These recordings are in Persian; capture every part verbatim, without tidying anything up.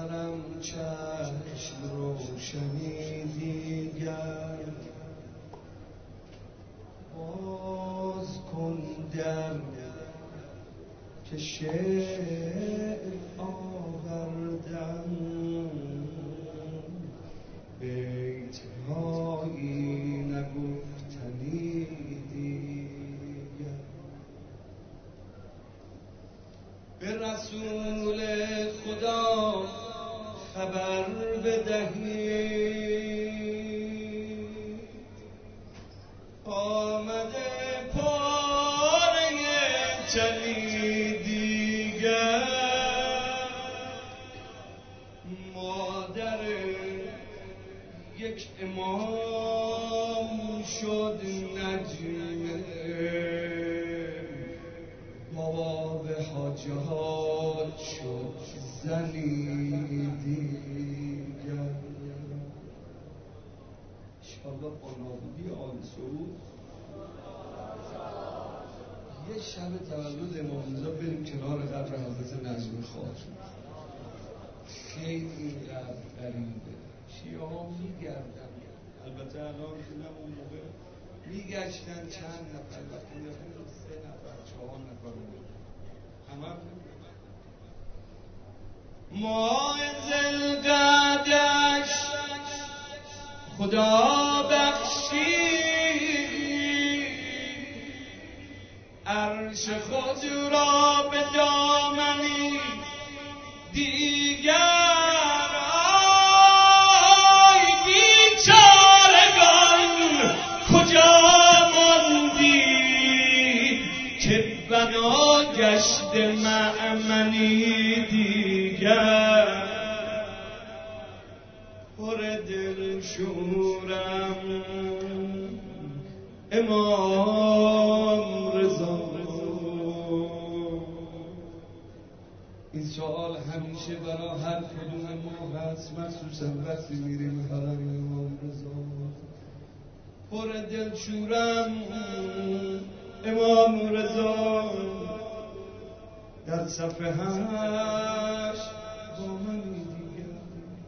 ندارم چشم روشنی دیگر، باز کن در که شعر آوردم، بیت هایی نگفتنی دیگر. به رسول خدا خبر بدهید، آمده پاره چلی دیگر. مادر یک امام شد نجمه، بابا به حاجات شد زنی دیگر. انشاءالله با نابودی آل سعود یه شب تولد امام رضا بریم کنار قبر حضرت نجم خاتون. خیلی این قبر غریبه، شیعه ها میگردن، البته الان کنم اون موقع میگشتن چند نفر، وقتی میرفتن سه نفر چهار نفر بود، همه هم ماه ذوالقعده‌اش خدا بخشید، عرش خود را به دامنی دیگر. آی بیچارگان کجا ماندید که بنا گشت مأمنی دیگر. پر دل شورم امام رضا. این سوال همیشه برای هر کدوم ما هست، مخصوصا وقتی میریم حرم امام رضا. پر دل شورم امام رضا، در صفحه هشت با من دیگر.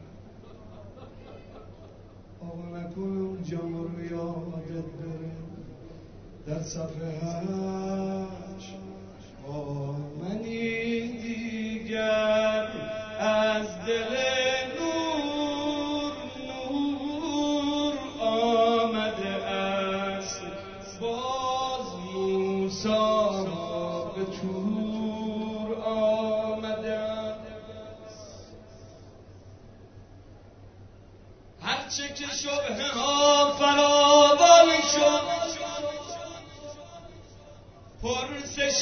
آقا نکنم جام رو یادت بره، در صفحه هشت با منی دیگر. از دل نور نور آمده است، باز موسی را به طور آمده است. هرچه که شبهه ها فراوان شد، پرسش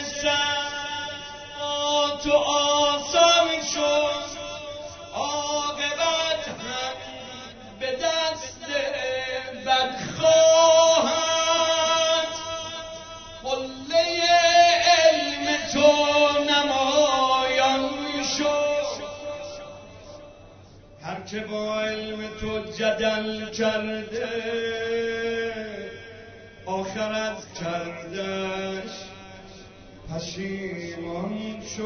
سوالات و آسان شد، عاقبت هم به دست بدخواهد. قله علم تو نمایان شد، هر که با علم تو جدل کرده، آخر از کردش پشیمان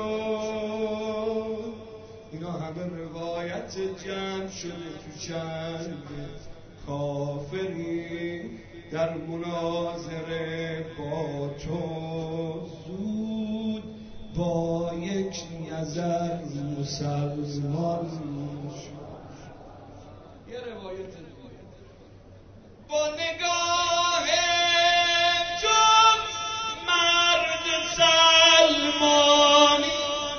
شد. اینا همه روایت جمع شده تو چند کافری در مناظره با تو. زود با یک نظر مسلمان شد. یه روایت با نگاه تو مرد سلمانی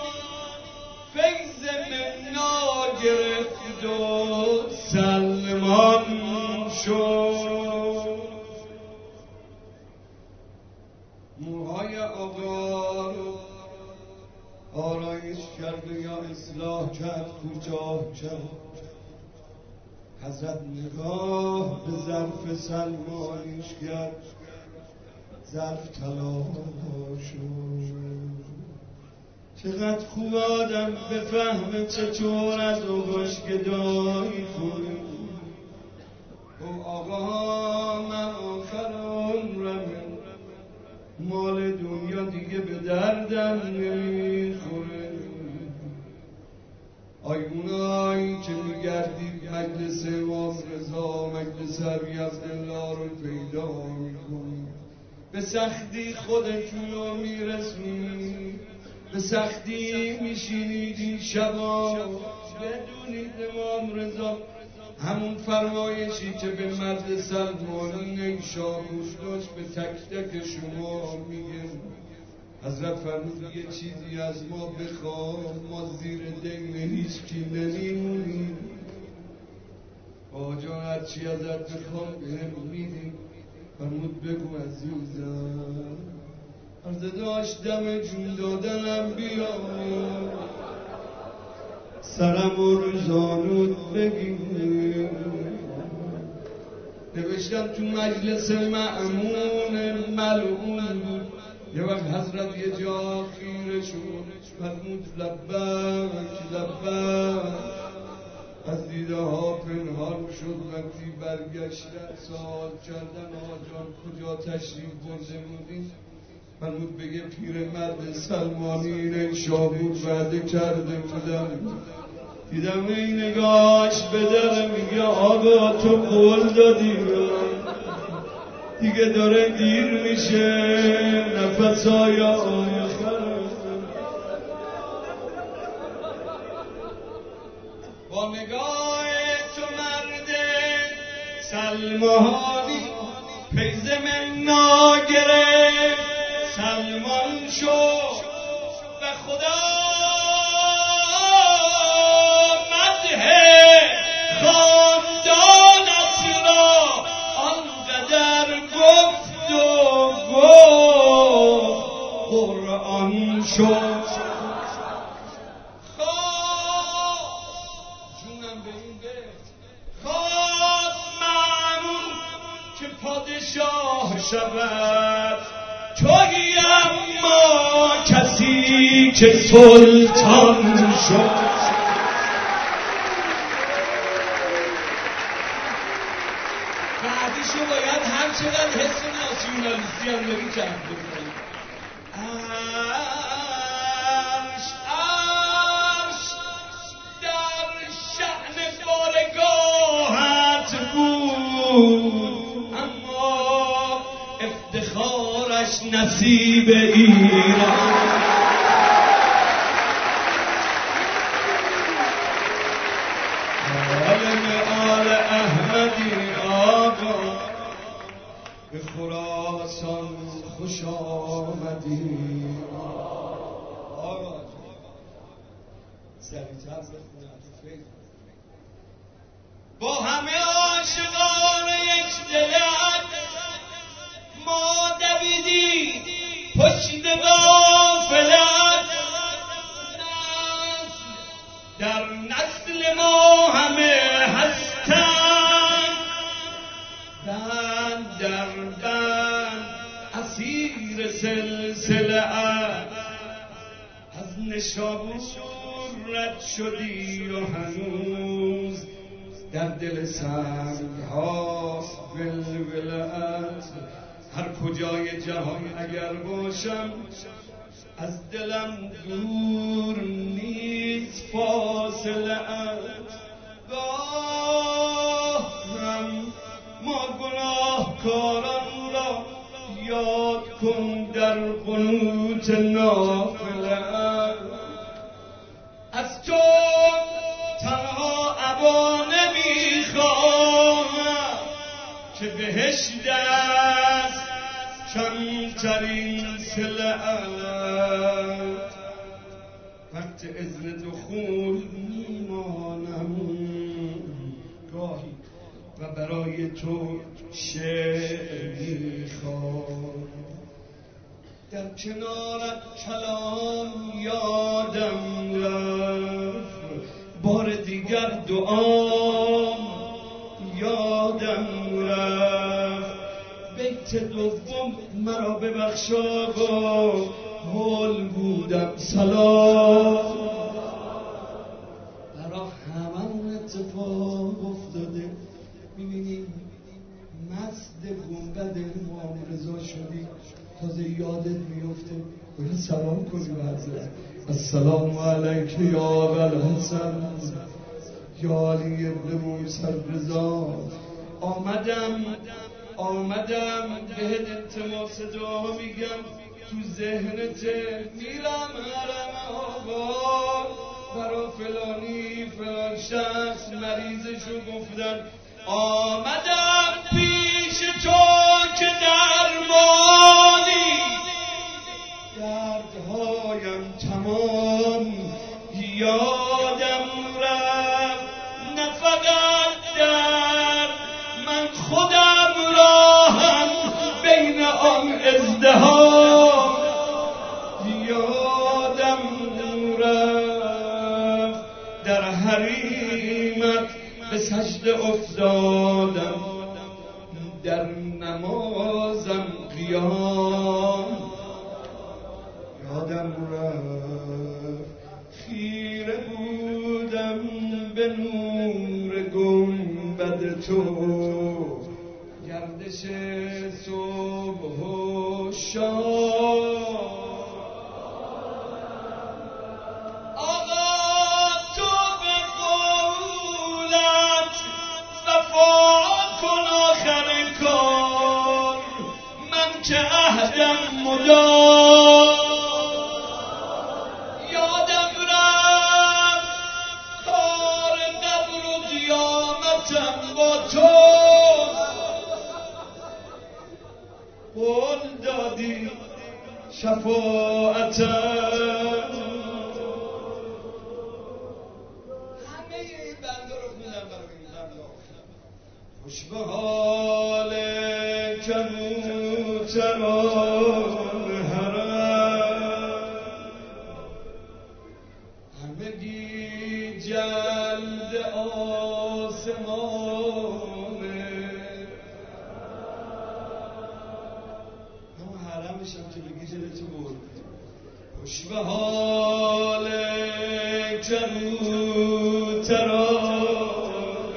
فیض منا گرفت و سلمان شد. موهای آقا رو آرایش کرد و یا اصلاح کرد، کوتاه کرد. حضرت نگاه به ظرف سلمانیش کرد، ظرف طلا شد. چقدر خوب آدم بفهمه چطور از اوگاش گدایی کنه. او آقا من آخر عمرمه، مال دنیا دیگه به دردم نمیخوره. آی اونایی که میگردید مجلس امام رضا، مجلس ابی عبدالله رو پیدا میکنید، به سختی خودتون رو میرسونید، به سختی میشینید این شبا، بدونید امام رضا همون فرمایشی که به مرد سلمانی نیشابور داشت به تک تک شما میگه. حضرت فرمود یه چیزی از ما بخواه، ما زیر دین هیچ کی نمیمونیم. آجا هرچی ازت بخواه بهم میدیم. فرمود بگو عزیزم، عرض داشتم جون دادنم بیا، سرم و روزانوت بگیر. نوشتم تو مجلس مأمون ملعون بود. یه وقت حضرت یه جا خیره شد، فرمود لبک لبک. از دیده ها پنهان شد. وقتی برگشتن سوال کردن آجان کجا تشریف برده بودی؟ فرمود بگه پیرمرد سلمانی نیشابور وعده کرده بودم. دیدم این نگاهش به در میگه آقا تو قول دادی دیگه داره دیر میشه، نفسای آخر. با نگاه تو مرد سلمانی پیز من ناگره سلمان شو و خدا مدح خاندانت را آنقدر گفت و گفت قرآن شو. خواه جونم به این بهت خواست مأمون که پادشاه شود، تویی اما کسی که سلطان شد. بعدیشو باید هر چقدر حس ناسیونالیستی هم داری جمع بکنی. عرش عرش در شأن بارگاهت بود، اما افتخارش نصیب ایران. آل احمدی آقا به خراسان خوش آمدی. آقا سریعتر بخونم. با همه عاشقان یک دلت ما دویدیم پشت غافلت، در نسل ما همه هستند بند در بند اسیر سلسله‌ات. از نشابور رد شدی و هنوز در دل سنگ هاست ولوله‌ات. هر کجای جهان اگر باشم از دلم دور نیست فاصله‌ات. گاه هم ما گناهکاران را یاد کن در قنوت نافله‌ات. از تو تنها عبا نمیخواهم که بهشت است کمترین سلعت. وقت اذن دخول میمانم گاهی و برای تو شعر میخوام. در کنارت کلام یادم رفت، بار دیگر دعام یادم رفت. بیت دوم مرا ببخش آقا، هول بودم سلام. برا همه اتفاق افتاده، میبینیم مست گنبد امام رضا شدی. تازه یادت میفته باید سلام کنی به حضرت. السلام علیک یا ابوالحسن یا علی ابن موسی الرضا. آمدم آمدم بهت التماس دعا میگم، تو ذهنت میرم حرم آقا، برا فلانی فلان شخص مریضشو گفتن. آمدم پیش تو که درمانی دردهایم تمام یادم رفت، نه فقط درد من خودم راهم بین آن ازدحام یادم رفت، در حریمت به سجده افتادم، در نمازم قیام یادم رفت، خیره بودم به نور گنبد تو، گردش صبح و شام. آقا تو به قولت وفا کن آخر کار، من که عهدم مدام یادم رفت، کار قبر و قیامتم با تو، قول دادی شفاعتم. همه این بنده رو خوندم برای این بنده. خوش به حال کبوتران حرم، همگی جلد آسمانه، همون حرمش هم که بگی جلتی برد. خوش به حال کبوتران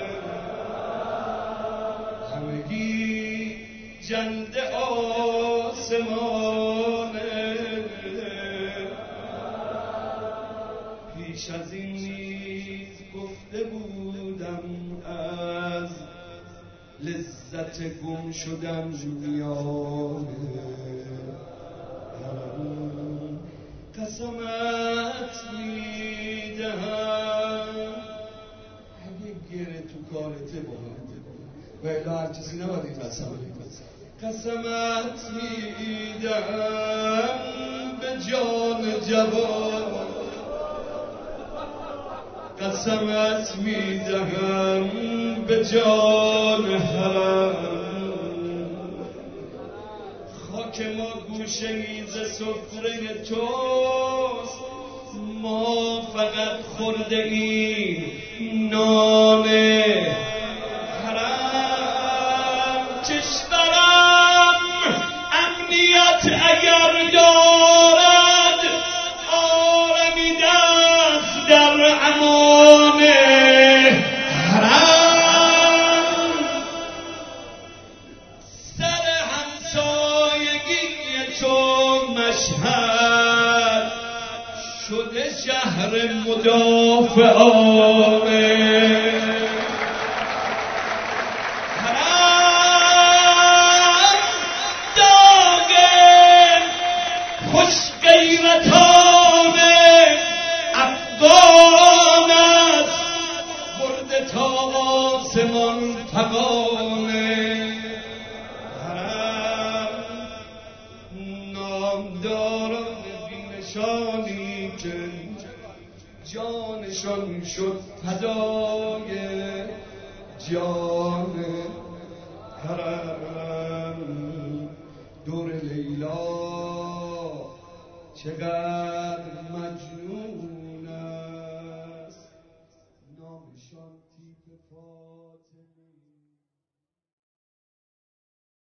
همگی جلد آسمانه، پیش از این نیز گفته بودم از لذت گم شدن میانه حرم، قسمت میدهم اگه گره تو کارته باید و الا هر کسی نباید این قسم قسمت میدهم به جان جوان، قسمت میدهم به جان حرم، خاک ما گوشه میز سفره توست، ما فقط خورده ایم نان حرم. کشورم امنیت اگر دارد آرمیده است در امان حرم، سر همسایگی تو مشهد شده شهر مدافعان حرم، داغ خوش غیرتان افغان است برده تا آسمان فغان حرم، نامداران بی‌نشانی که جانشان شد فدای جان حرم، دور لیلا چقدر